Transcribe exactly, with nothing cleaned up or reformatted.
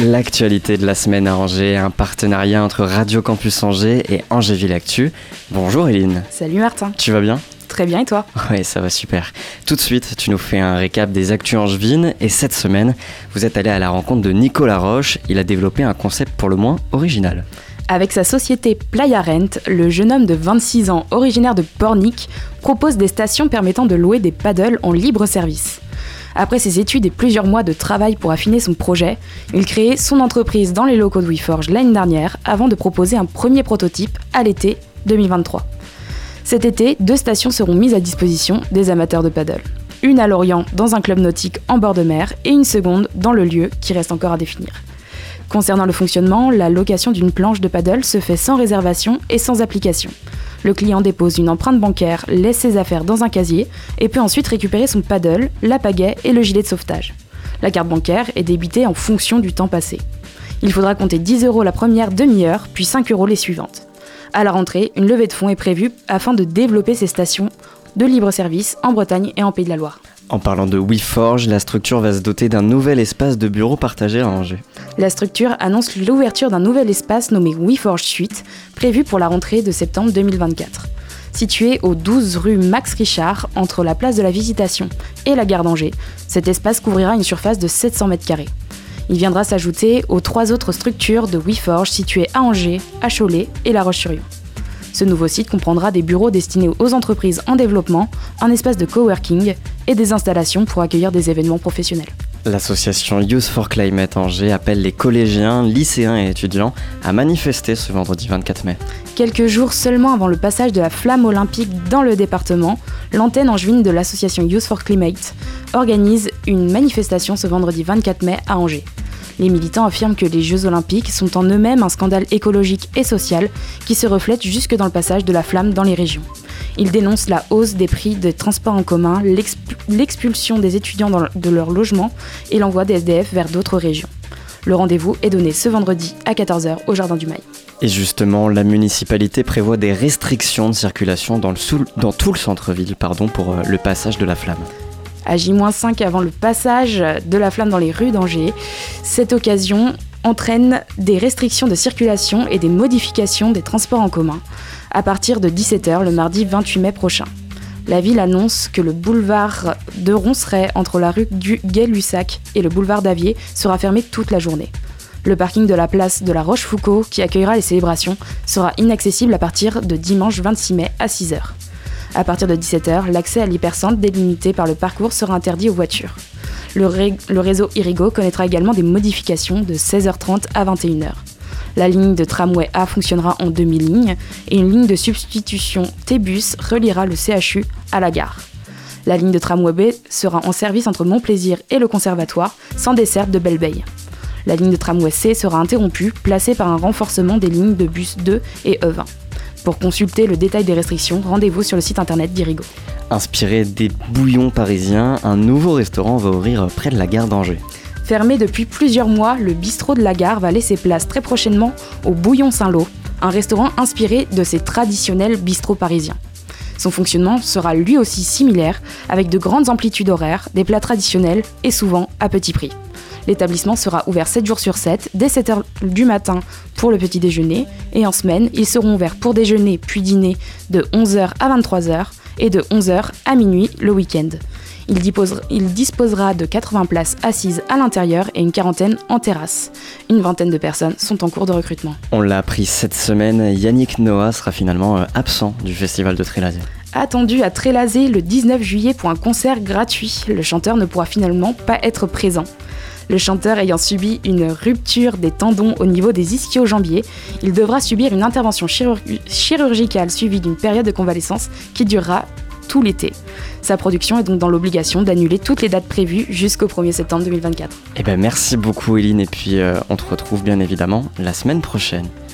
L'actualité de la semaine à Angers, un partenariat entre Radio Campus Angers et Angéville Actu. Bonjour Eline. Salut Martin. Tu vas bien ? Très bien, et toi ? Ouais, ça va super. Tout de suite, tu nous fais un récap des actus angevines et cette semaine, vous êtes allé à la rencontre de Nicolas Roche. Il a développé un concept pour le moins original. Avec sa société Playa Rent, le jeune homme de vingt-six ans, originaire de Pornic, propose des stations permettant de louer des paddles en libre service. Après ses études et plusieurs mois de travail pour affiner son projet, il crée son entreprise dans les locaux de WeForge l'année dernière avant de proposer un premier prototype à l'été deux mille vingt-trois. Cet été, deux stations seront mises à disposition des amateurs de paddle. Une à Lorient, dans un club nautique en bord de mer, et une seconde dans le lieu qui reste encore à définir. Concernant le fonctionnement, la location d'une planche de paddle se fait sans réservation et sans application. Le client dépose une empreinte bancaire, laisse ses affaires dans un casier et peut ensuite récupérer son paddle, la pagaie et le gilet de sauvetage. La carte bancaire est débitée en fonction du temps passé. Il faudra compter dix euros la première demi-heure, puis cinq euros les suivantes. À la rentrée, une levée de fonds est prévue afin de développer ces stations de libre-service en Bretagne et en Pays de la Loire. En parlant de WeForge, la structure va se doter d'un nouvel espace de bureau partagé à Angers. La structure annonce l'ouverture d'un nouvel espace nommé WeForge Suite, prévu pour la rentrée de septembre deux mille vingt-quatre. Situé au douze rue Max Richard, entre la place de la Visitation et la gare d'Angers, cet espace couvrira une surface de sept cents mètres carrés. Il viendra s'ajouter aux trois autres structures de WeForge situées à Angers, à Cholet et La Roche-sur-Yon. Ce nouveau site comprendra des bureaux destinés aux entreprises en développement, un espace de coworking et des installations pour accueillir des événements professionnels. L'association Youth for Climate Angers appelle les collégiens, lycéens et étudiants à manifester ce vendredi vingt-quatre mai. Quelques jours seulement avant le passage de la flamme olympique dans le département, l'antenne angevine de l'association Youth for Climate organise une manifestation ce vendredi vingt-quatre mai à Angers. Les militants affirment que les Jeux Olympiques sont en eux-mêmes un scandale écologique et social qui se reflète jusque dans le passage de la flamme dans les régions. Ils dénoncent la hausse des prix des transports en commun, l'exp- l'expulsion des étudiants dans, de leur logement et l'envoi des S D F vers d'autres régions. Le rendez-vous est donné ce vendredi à quatorze heures au Jardin du Mail. Et justement, la municipalité prévoit des restrictions de circulation dans, le sous- dans tout le centre-ville pardon, pour euh, le passage de la flamme. À J moins cinq avant le passage de la flamme dans les rues d'Angers, cette occasion entraîne des restrictions de circulation et des modifications des transports en commun à partir de dix-sept heures le mardi vingt-huit mai prochain. La ville annonce que le boulevard de Ronceret entre la rue du Gay-Lussac et le boulevard d'Avier sera fermé toute la journée. Le parking de la place de la Rochefoucauld, qui accueillera les célébrations, sera inaccessible à partir de dimanche vingt-six mai à six heures. À partir de dix-sept heures, l'accès à l'hypercentre délimité par le parcours sera interdit aux voitures. Le, ré- le réseau Irigo connaîtra également des modifications de seize heures trente à vingt et une heures. La ligne de tramway A fonctionnera en demi-ligne et une ligne de substitution T-Bus reliera le C H U à la gare. La ligne de tramway B sera en service entre Montplaisir et le Conservatoire, sans desserte de Belle-Beille. La ligne de tramway C sera interrompue, placée par un renforcement des lignes de bus deux et E vingt. Pour consulter le détail des restrictions, rendez-vous sur le site internet d'Irigo. Inspiré des bouillons parisiens, un nouveau restaurant va ouvrir près de la gare d'Angers. Fermé depuis plusieurs mois, le bistrot de la gare va laisser place très prochainement au Bouillon Saint-Lô, un restaurant inspiré de ces traditionnels bistrots parisiens. Son fonctionnement sera lui aussi similaire, avec de grandes amplitudes horaires, des plats traditionnels et souvent à petit prix. L'établissement sera ouvert sept jours sur sept, dès sept heures du matin pour le petit déjeuner, et en semaine, ils seront ouverts pour déjeuner puis dîner de onze heures à vingt-trois heures et de onze heures à minuit le week-end. Il, disposera, il disposera de quatre-vingts places assises à l'intérieur et une quarantaine en terrasse. Une vingtaine de personnes sont en cours de recrutement. On l'a appris cette semaine, Yannick Noah sera finalement absent du festival de Trélazé. Attendu à Trélazé le dix-neuf juillet pour un concert gratuit, le chanteur ne pourra finalement pas être présent. Le chanteur ayant subi une rupture des tendons au niveau des ischio-jambiers, il devra subir une intervention chirurg- chirurgicale suivie d'une période de convalescence qui durera tout l'été. Sa production est donc dans l'obligation d'annuler toutes les dates prévues jusqu'au premier septembre deux mille vingt-quatre. Eh ben merci beaucoup Eline et puis euh, on te retrouve bien évidemment la semaine prochaine.